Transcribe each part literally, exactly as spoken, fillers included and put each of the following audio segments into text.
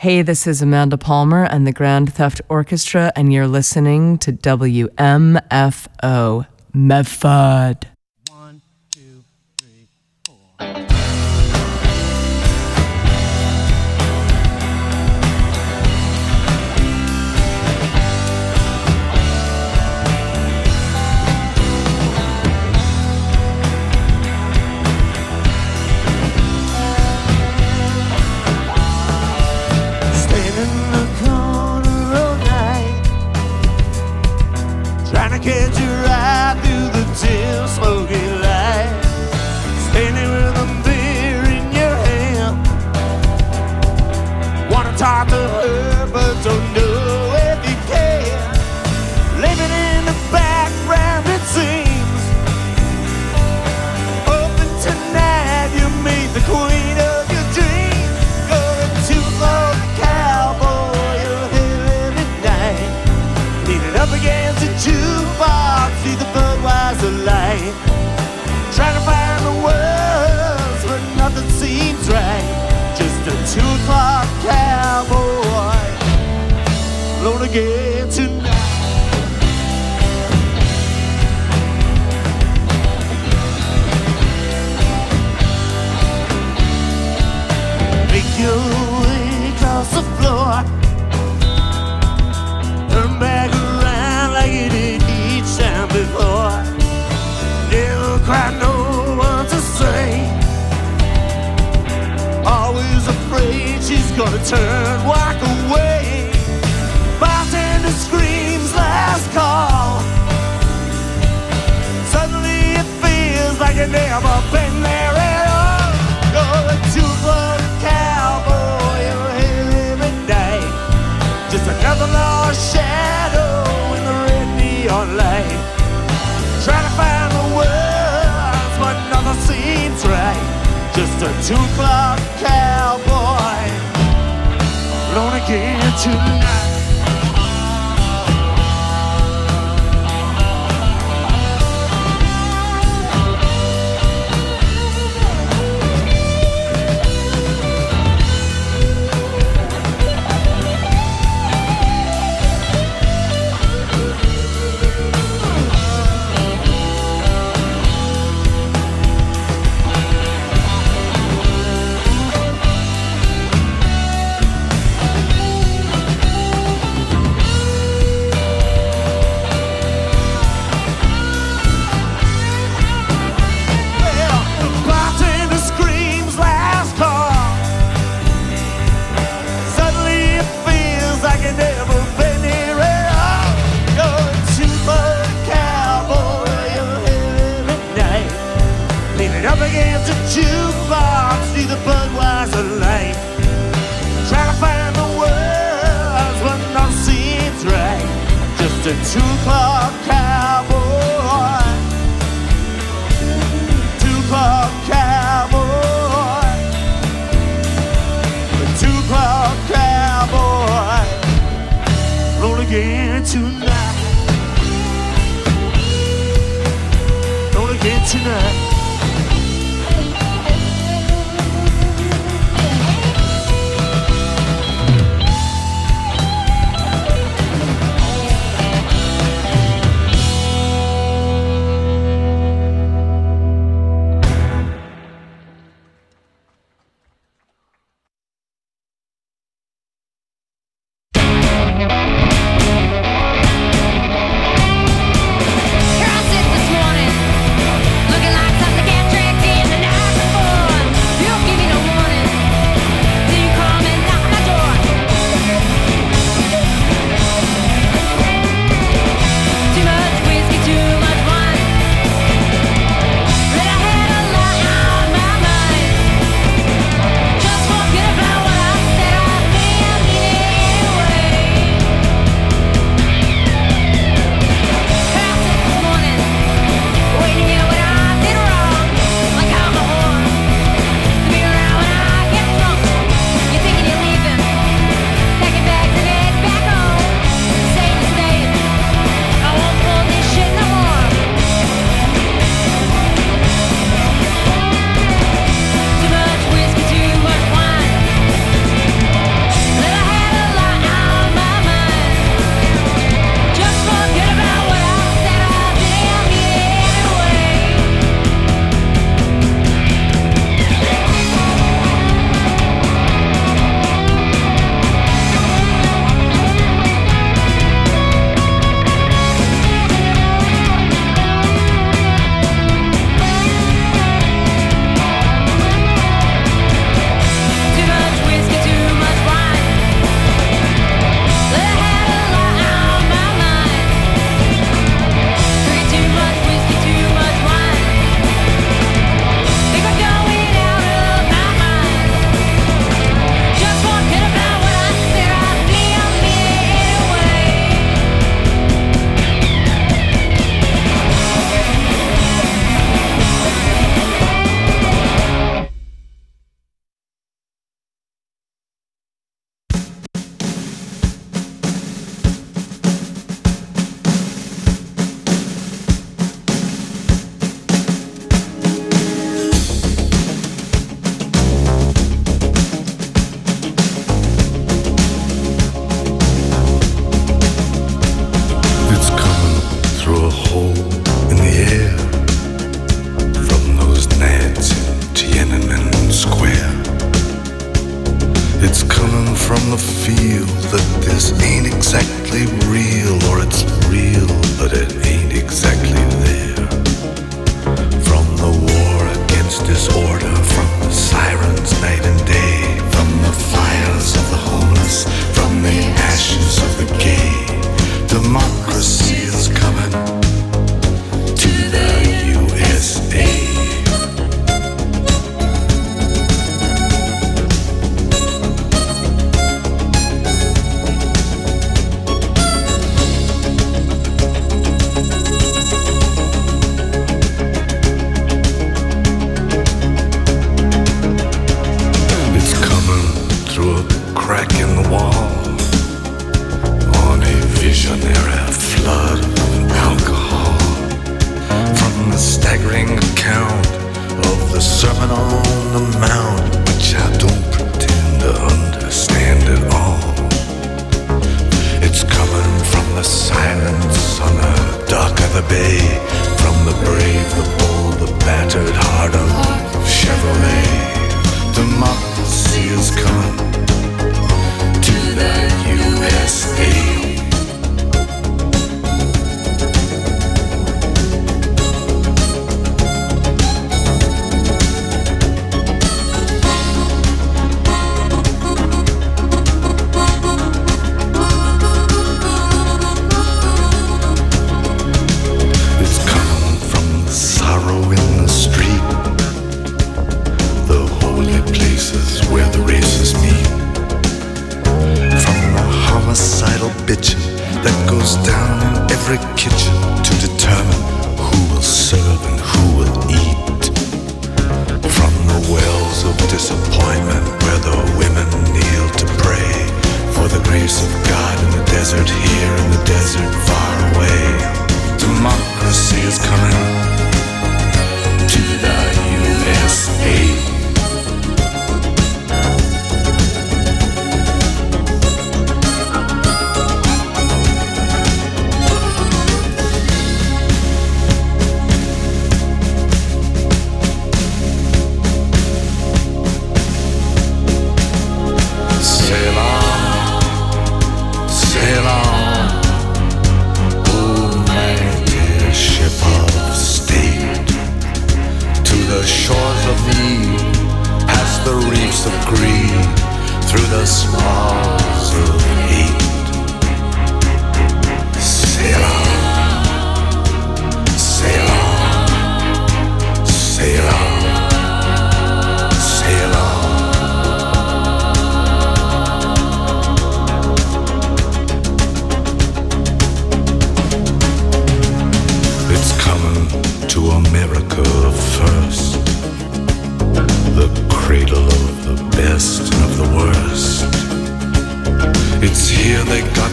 Hey, this is Amanda Palmer and the Grand Theft Orchestra, and you're listening to W M F O Medford. One, two, three, four. Catch your eye through the dim, smoky light. Standing with a beer in your hand. Wanna talk to her, but don't know if you can. Living in the background, it seems. Open tonight, you meet the queen of your dreams. Going to the cowboy, you're here every night. Leaning up against the jukebox, see the Budweiser light. Trying to find the words, but nothing seems right. Just a two o'clock cowboy, alone again tonight. Make your way across the floor, turn back around like you did each time before. Never quite know what to say. Always afraid she's gonna turn, walk away. Bartender screams last call. Suddenly it feels like you've never been there at all. You're a two-club cowboy, you're here every night. Just another lost shadow in the red neon light. Trying to find the words, but nothing seems right. Just a two o'clock cowboy, alone again tonight. Jukebox, see the Budweiser light. Try to find the words, but nothing seems right. Just a two o'clock cowboy, two o'clock cowboy, a two o'clock cowboy, roll again tonight, roll again tonight. Here I sit this morning, looking like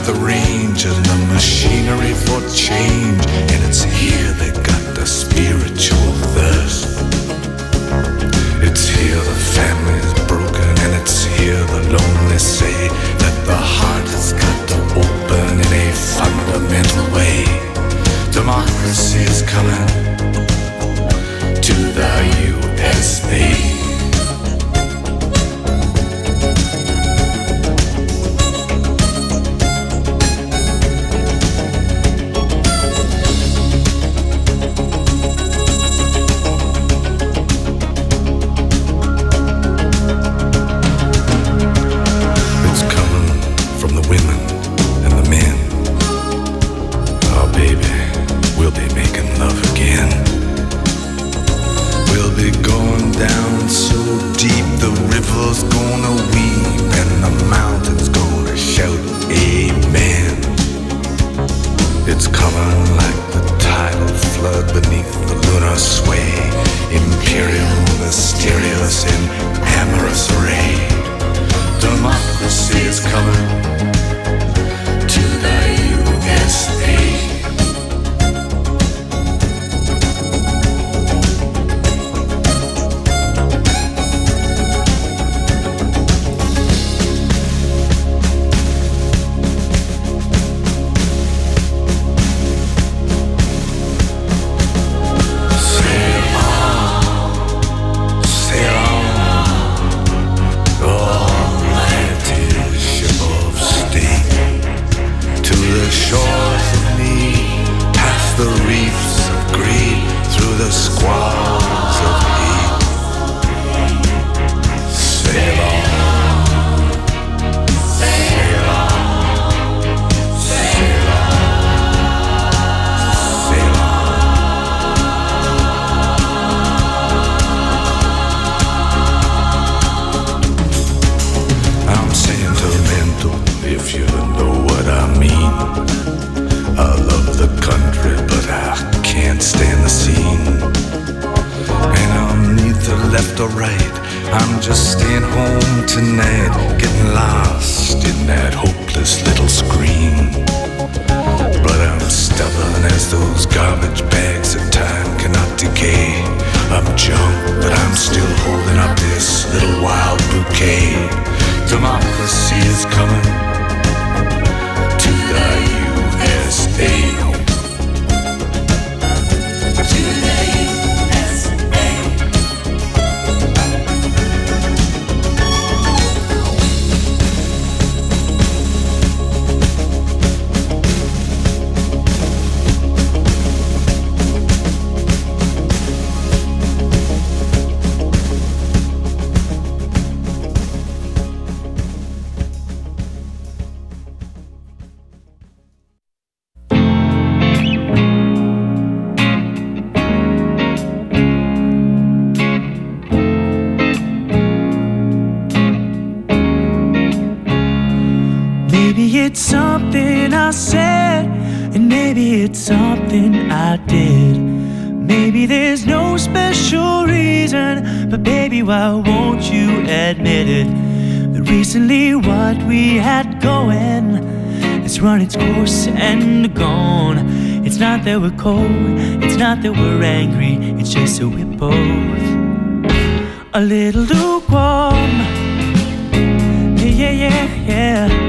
the range and the machinery for change. And it's here they got the spiritual thirst. It's here the family's broken, and it's here the lonely say that the heart has got to open in a fundamental way. Democracy is coming to the U S A. It's something I said, and maybe it's something I did. Maybe there's no special reason, but baby, why won't you admit it? That recently what we had going has run its course and gone. It's not that we're cold, it's not that we're angry, it's just that we're both a little lukewarm. Yeah, yeah, yeah, yeah.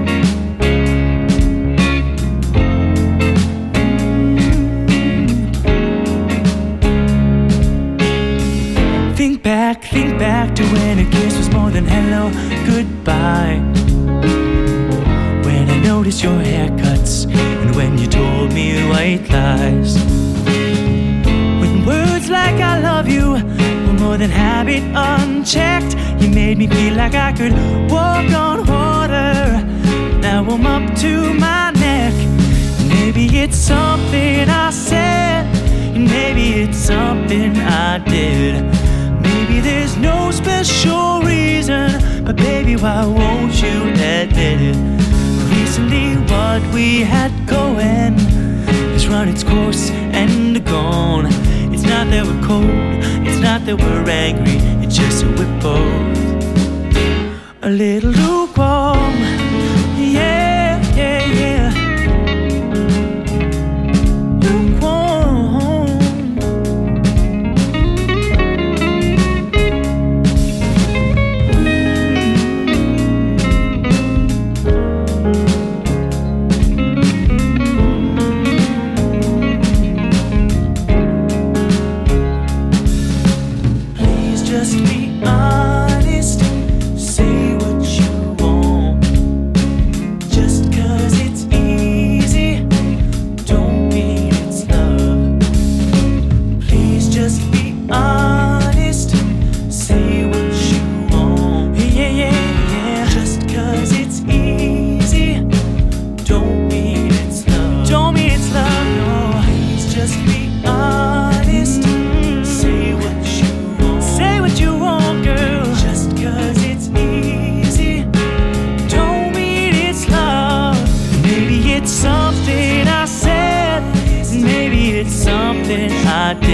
Back, think back to when a kiss was more than hello, goodbye. When I noticed your haircuts, and when you told me white lies. When words like I love you were more than habit unchecked, you made me feel like I could walk on water. Now I'm up to my neck. Maybe it's something I said, and maybe it's something I did. Maybe there's no special reason, but baby, why won't you admit it? Recently what we had going has run its course and gone. It's not that we're cold, it's not that we're angry, it's just that we're both a little lukewarm. Yeah, yeah, yeah.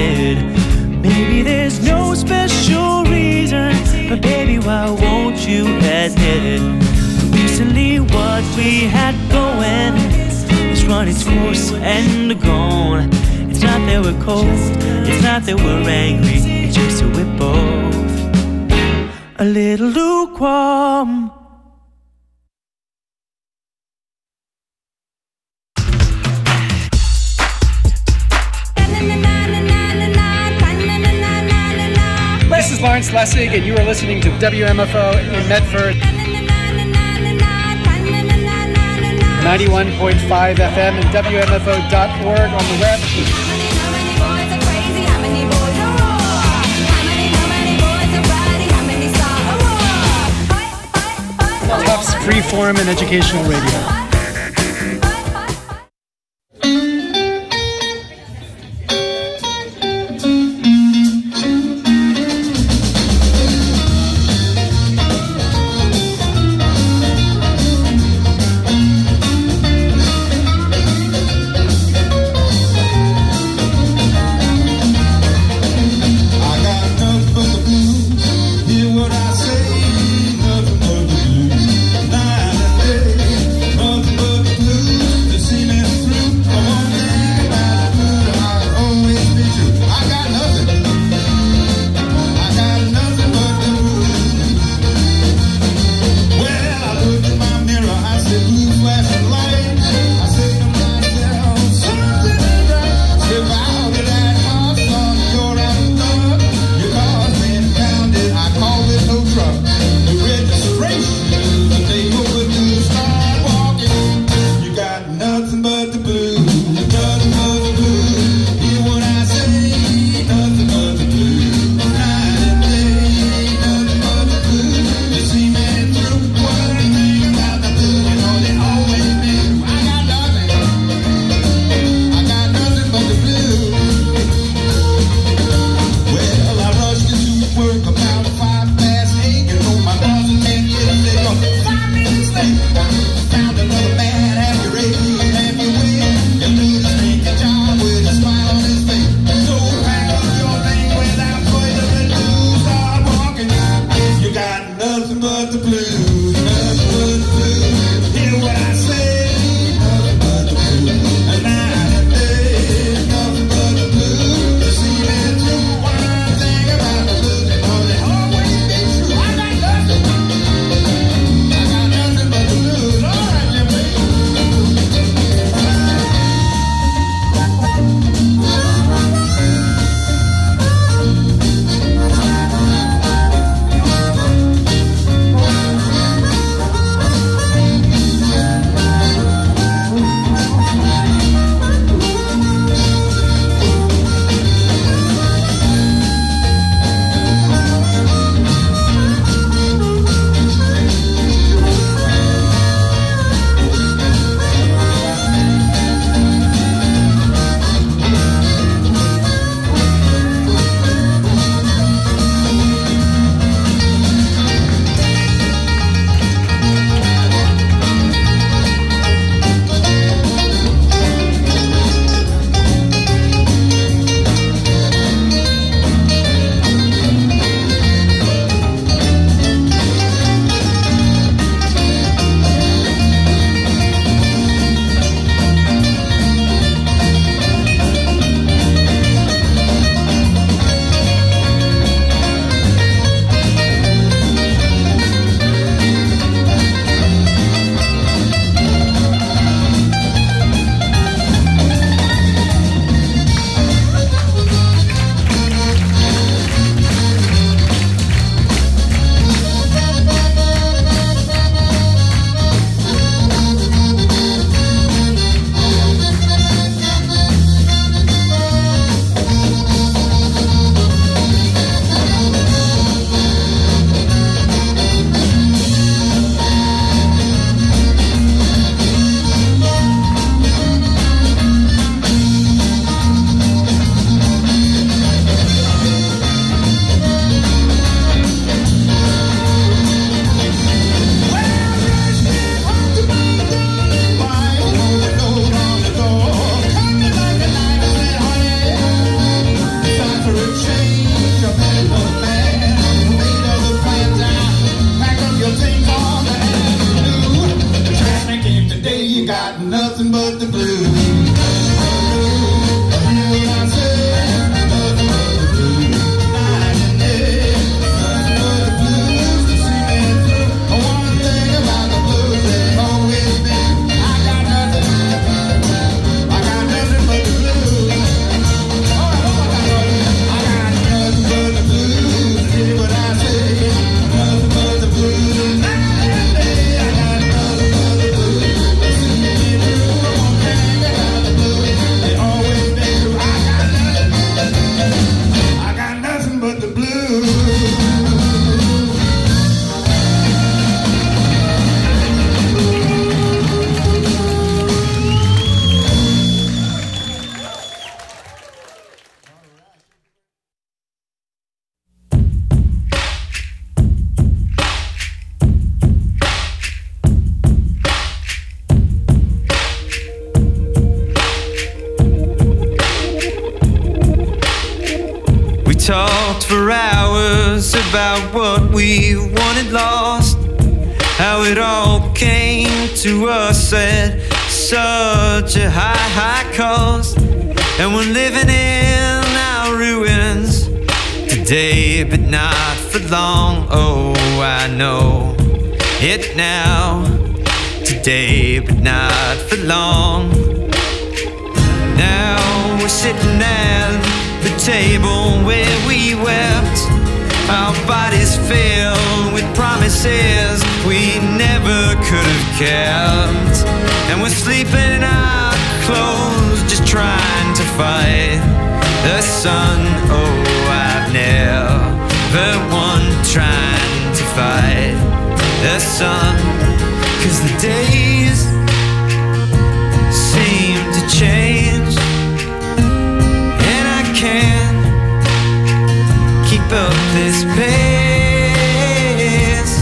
admit, maybe there's no special reason, but baby, why won't you admit it? Recently what we had going is run its course and gone. It's not that we're cold, it's not that we're angry, it's just that we're both a little lukewarm. This is Lawrence Lessig, and you are listening to W M F O in Medford. ninety-one point five F M and W M F O dot org on the web. Tufts Freeform and Educational Radio. What I say, nothing but the blues. Night and day, talked for hours about what we wanted lost, how it all came to us at such a high, high cost. And we're living in our ruins today, but not for long. Oh, I know it now. Today, but not for long. Now we're sitting at the table where we wept, our bodies filled with promises we never could have kept. And we're sleeping in our clothes, just trying to fight the sun. Oh, I've never won trying to fight the sun, 'cause the days seem to change, and I can't keep up this pace.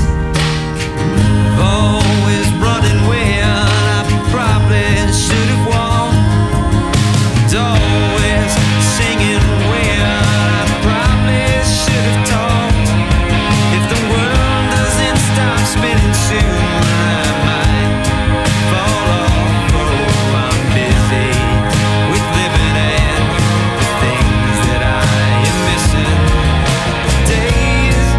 Always running when I probably should have walked, and always singing when I probably should have talked. If the world doesn't stop spinning soon, I might fall off. Oh, I'm busy with living and the things that I am missing. Days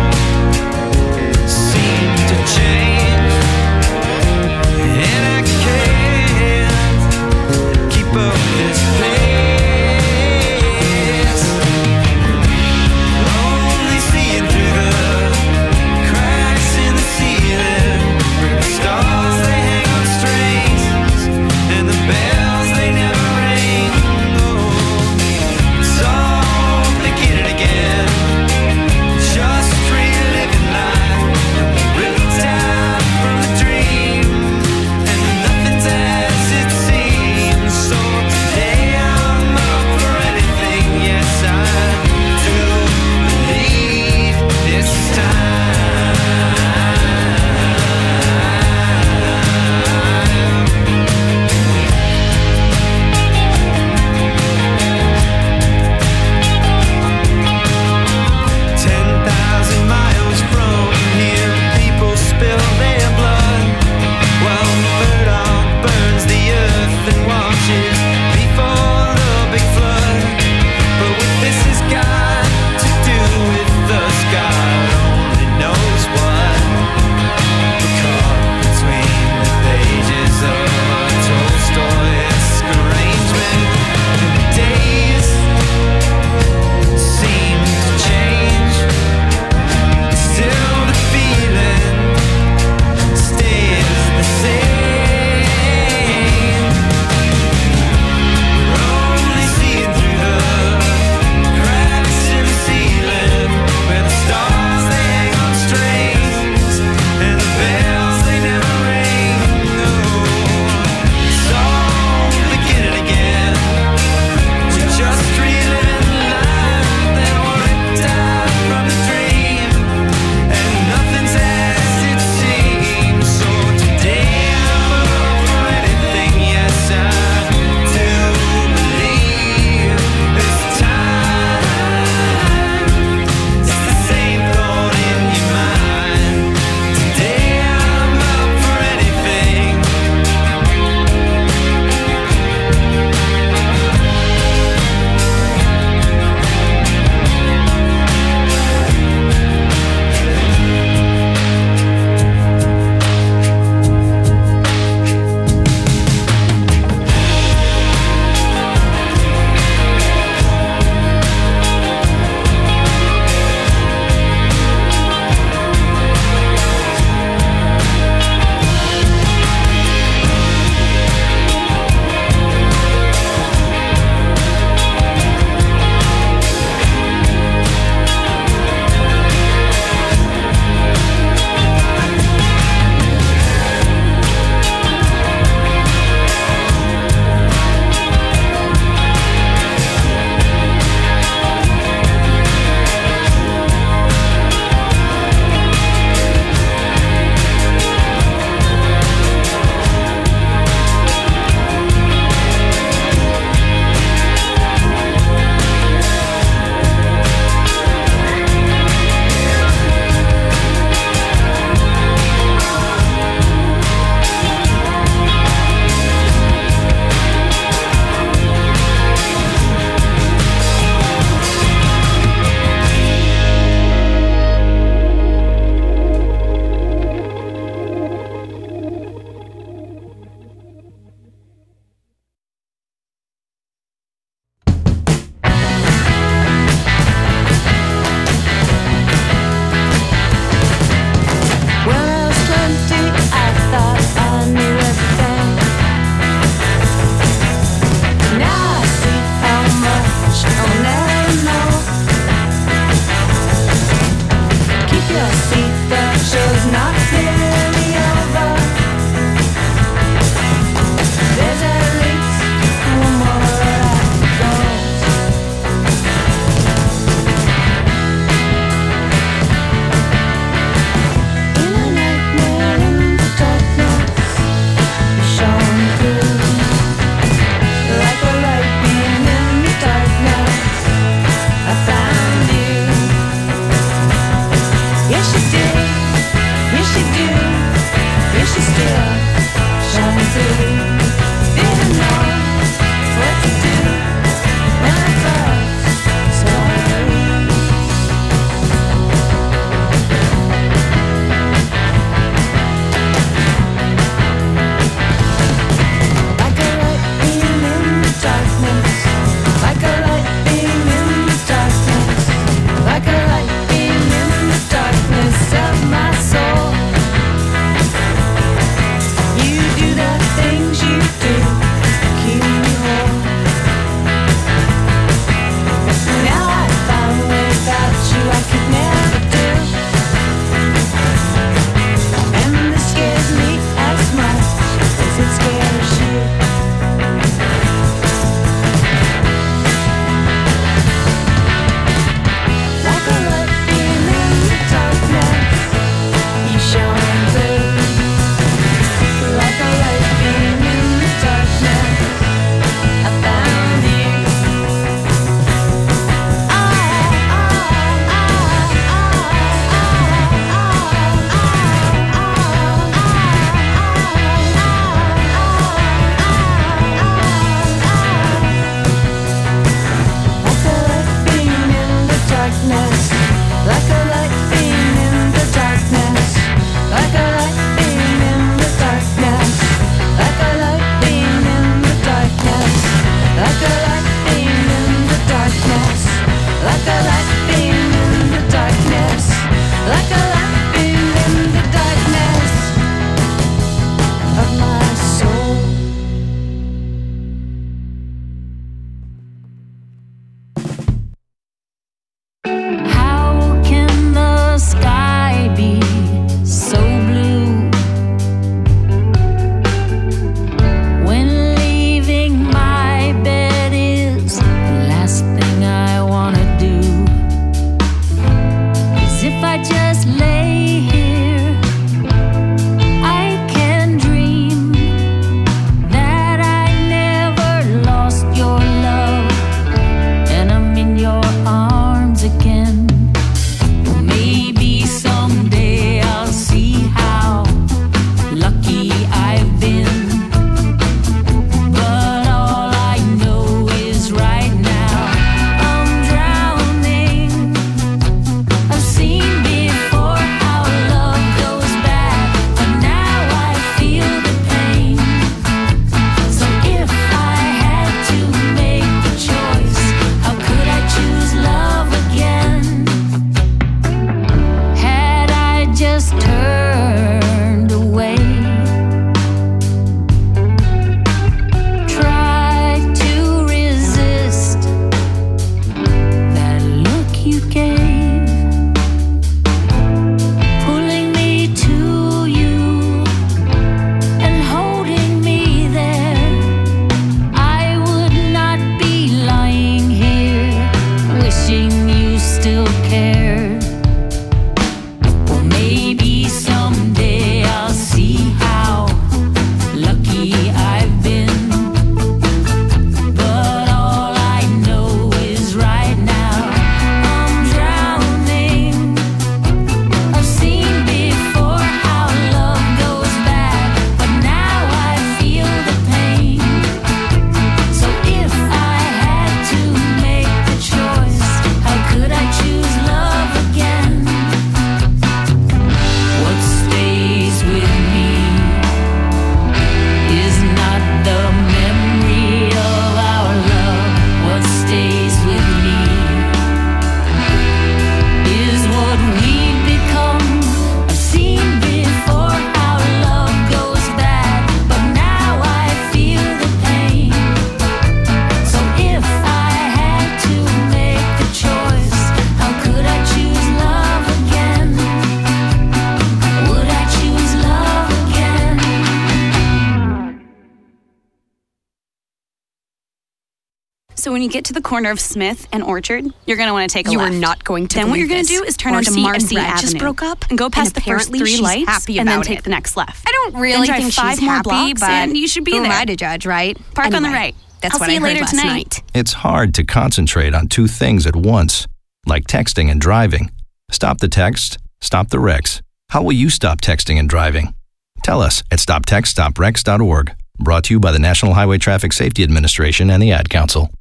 So when you get to the corner of Smith and Orchard, you're going to want to take a You left. are not going to Then what you're believe going to this. do is turn Marcy onto Marcy and Brad Avenue. just broke up, and go past and the first apparently three she's lights happy and then about take it. the next left. I don't really Then drive think five she's more happy, blocks but and you should be who there. am I to judge, right? Park on the Anyway, right. That's I'll what see I you heard later last tonight. night. It's hard to concentrate on two things at once, like texting and driving. Stop the text, stop the wrecks. How will you stop texting and driving? Tell us at stop text stop wrecks dot org. Brought to you by the National Highway Traffic Safety Administration and the Ad Council.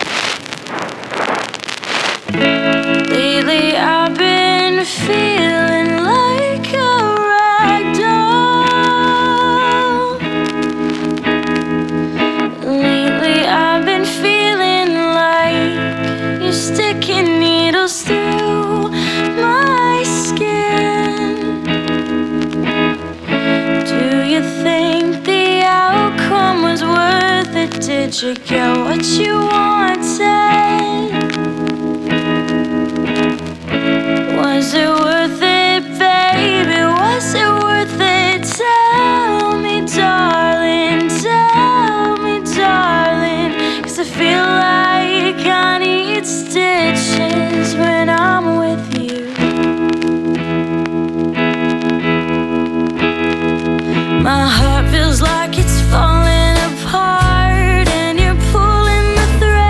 Lately I've been feeling like a rag doll. Lately I've been feeling like you're sticking needles through my skin. Do you think the outcome was worth it? Did you get what you wanted? Was it worth it, baby? Was it worth it? Tell me, darling, tell me, darling. 'Cause I feel like I need stitches when I'm with you. My heart feels like it's falling apart, and you're pulling the thread.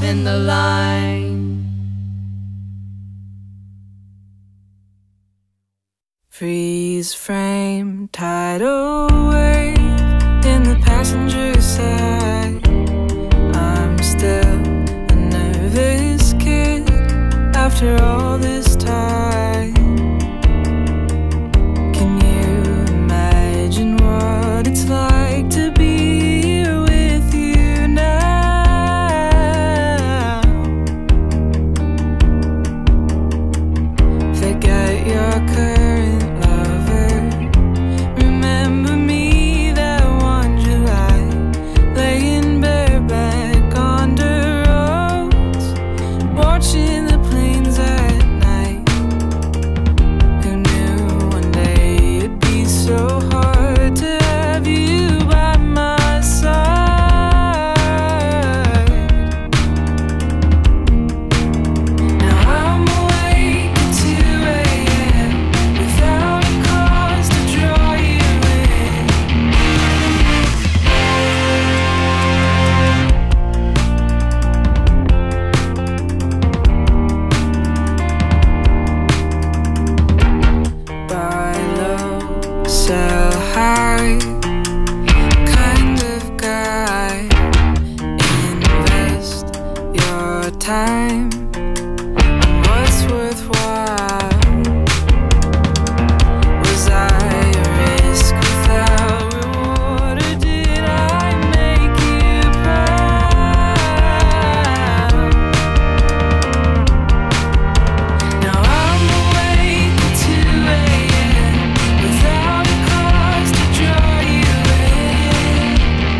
in the line. Freeze frame, tidal wave in the passenger side. I'm still a nervous kid after all this time. Can you imagine what it's like to be here with you now? Forget your current lover. Remember me that one July, laying bareback on the roads, watching the planes at night. Who knew one day it'd be so hard to have you by my side? Now I'm awake at two a m without a cause to draw you in. Buy low, sell high, kind of guy. Invest your time in what's worthwhile. Was I a risk without reward, or did I make you proud? Now I'm awake at two a m without a cause to draw you in.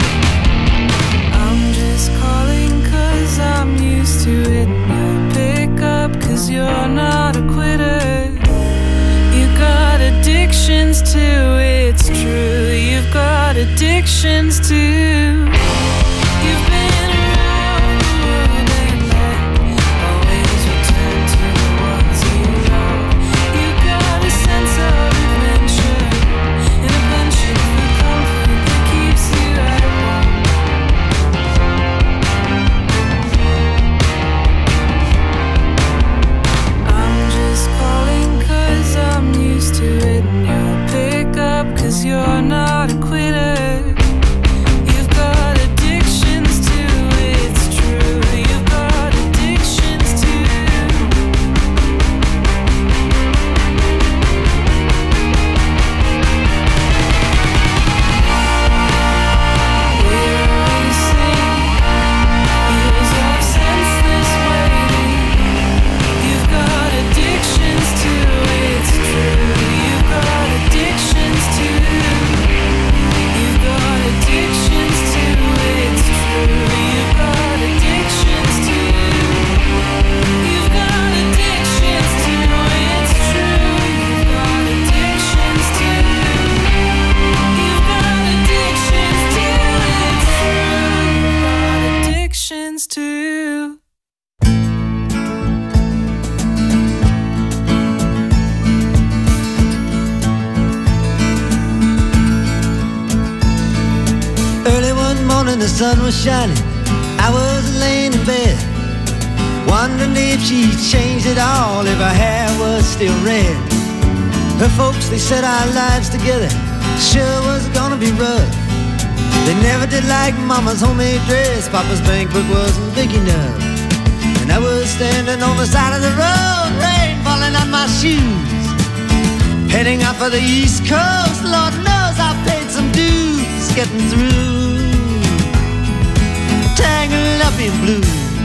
I'm just calling 'cause I'm used to it. You'll pick up 'cause you're not a quitter. You got addictions too, it's true. You've got addictions too. You've been around the world and back, always return to the ones you love. You got a sense of adventure and a penchant for comfort that keeps you at home. I'm just calling 'cause I'm used to it, and you'll pick up 'cause you're not a quitter. You've got addictions too, it's true. You've got addictions too. We're racing years of senseless waiting. You've got addictions too, it's true. You've got addictions too. You've got addictions too, it's true. You've got addictions too. You've got addictions too, it's true. You've got addictions too. You've got addictions too, it's true. You've got addictions too. Early one morning the sun was shining. I was laying in bed, wondering if she changed at all, if her hair was still red. Her folks, they said our lives together sure was gonna be rough. They never did like mama's homemade dress. Papa's bank book wasn't big enough. And I was standing on the side of the road, rain falling on my shoes, heading out for the East Coast. Lord knows I paid some dues getting through. Tangled up in blue.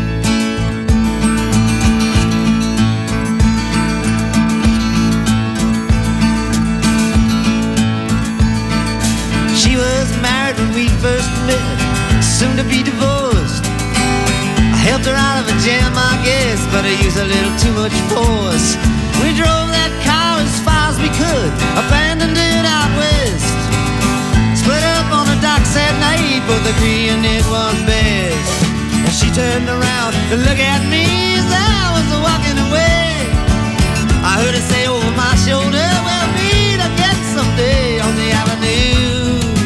She was married when we first met, soon to be divorced. I helped her out of a jam, I guess, but I used a little too much force. We drove that car as far as we could, abandoned it out west. Split up on the docks at night, both agreeing it was best. And she turned around to look at me as I was walking away. I heard her say over my shoulder, we'll meet again someday on the avenue.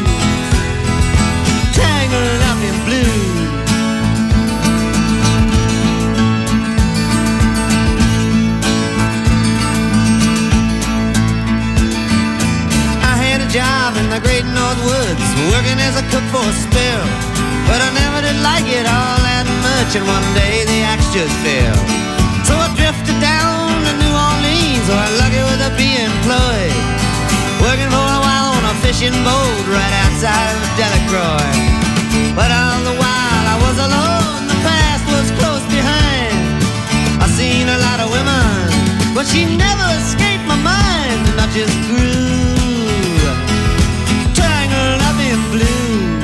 Tangled up in blue. job in the great North Woods, working as a cook for a spell. But I never did like it all that much, and one day the axe just fell. So I drifted down to New Orleans, so I lucky with a be employed, working for a while on a fishing boat right outside of Delacroix. But all the while I was alone, the past was close behind. I seen a lot of women, but she never escaped my mind, and I just grew tangled up in blue.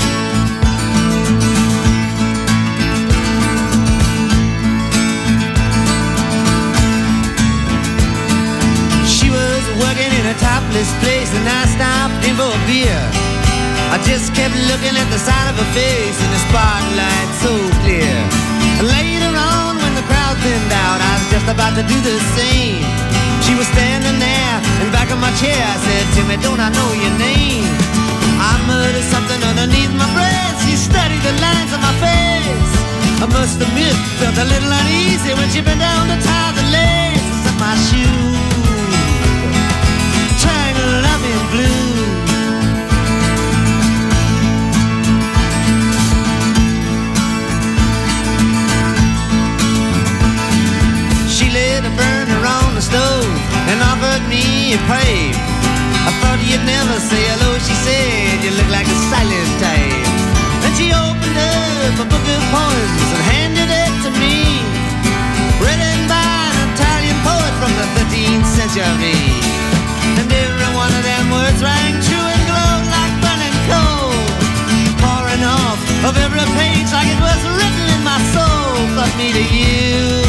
She was working in a topless place, and I stopped in for a beer. I just kept looking at the side of her face in the spotlight so clear. And later on, when the crowd thinned out, I was just about to do the same. She was standing there in back of my chair. I said, Timmy, don't I know your name? I muttered something underneath my breath. She studied the lines on my face. I must admit, felt a little uneasy when she bent down to tie the laces of my shoes, tangled up in blue. Burner on the stove and offered me a pipe. I thought you'd never say hello, she said, you look like a silent type. And she opened up a book of poems and handed it to me, written by an Italian poet from the thirteenth century. And every one of them words rang true and glowed like burning coal, pouring off of every page like it was written in my soul. Fuck me to you,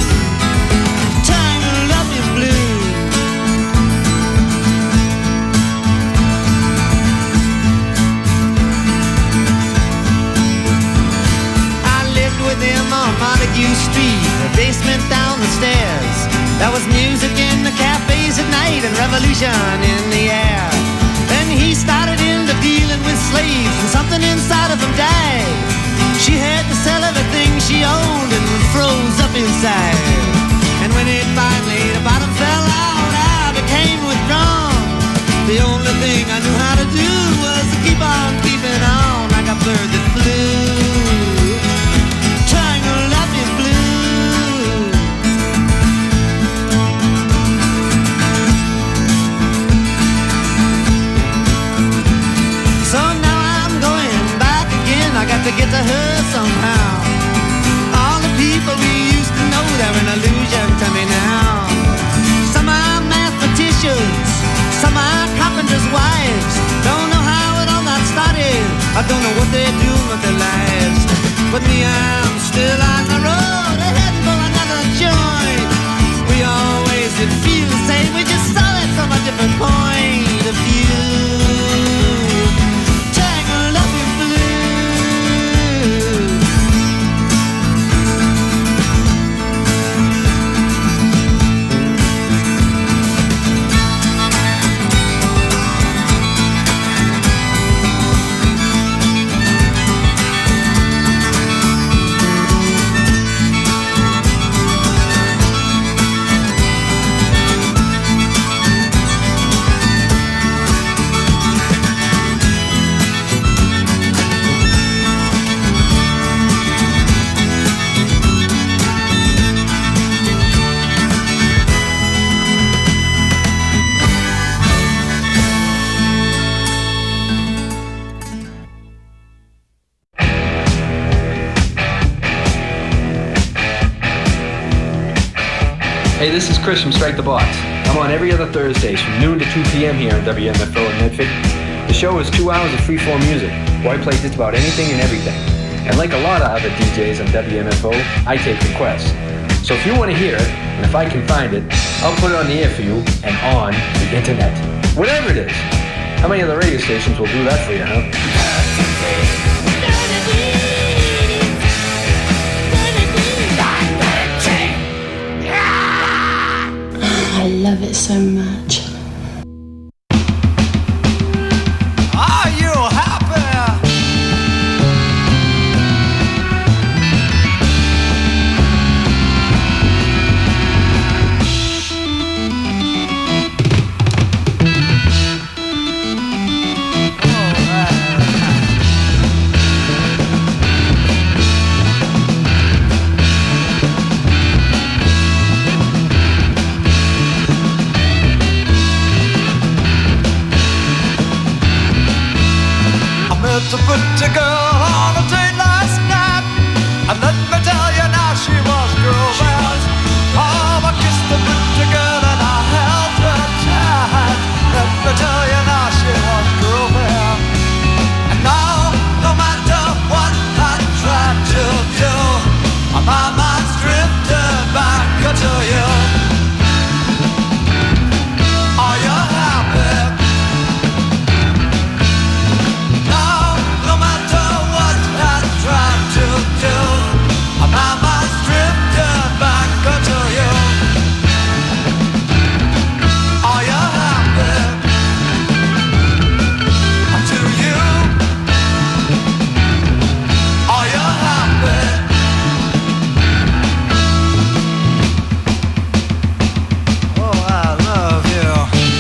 on Montague Street, the basement down the stairs. There was music in the cafes at night and revolution in the air. Then he started into dealing with slaves, and something inside of him died. She had to sell everything she owned and froze up inside. And when it finally, the bottom fell out, I became withdrawn. The only thing I knew how to do was to keep on keeping on like a bird that flew. I got to get to her somehow. All the people we used to know, they're an illusion to me now. Some are mathematicians, some are carpenters' wives. Don't know how it all got started, I don't know what they're doing with their lives. But me, I'm still on the road, heading for another joint. We always did feel the same, we just saw it from a different point of view. Hey, this is Chris from Strike the Box. I'm on every other Thursdays from noon to two p.m. here on W M F O in Medford. The show is two hours of freeform music, where I play just about anything and everything. And like a lot of other D Js on W M F O, I take requests. So if you want to hear it, and if I can find it, I'll put it on the air for you and on the internet. Whatever it is. How many other radio stations will do that for you, huh? I love it so much. Are you happy? her to put a girl on a date last night. And let me tell you now, she was grooving. Oh, I kissed the pretty girl and I held her tight. Let me tell you now, she was grooving. And now, no matter what I try to do, my mind's drifted back to you. Are you happy? Now, no matter what I try to do, my mind's drifted back to you. Are you happy? To you. Are you happy? Oh, I love you.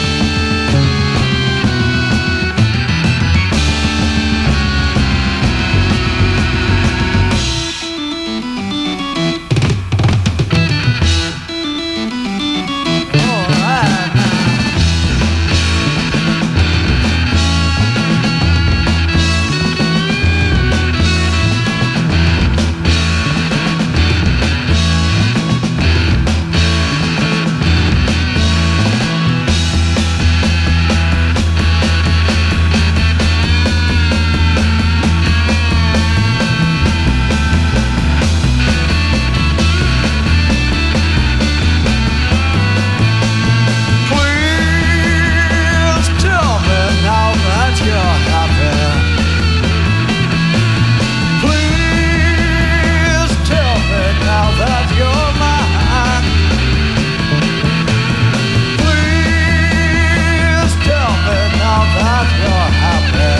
Please tell me now that you're happy. Please tell me now that you're mine. Please tell me now that you're happy.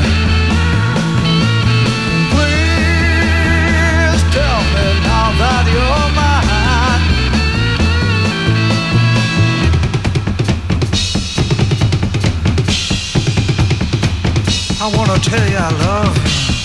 Please tell me now that you're mine. I wanna tell you I love you.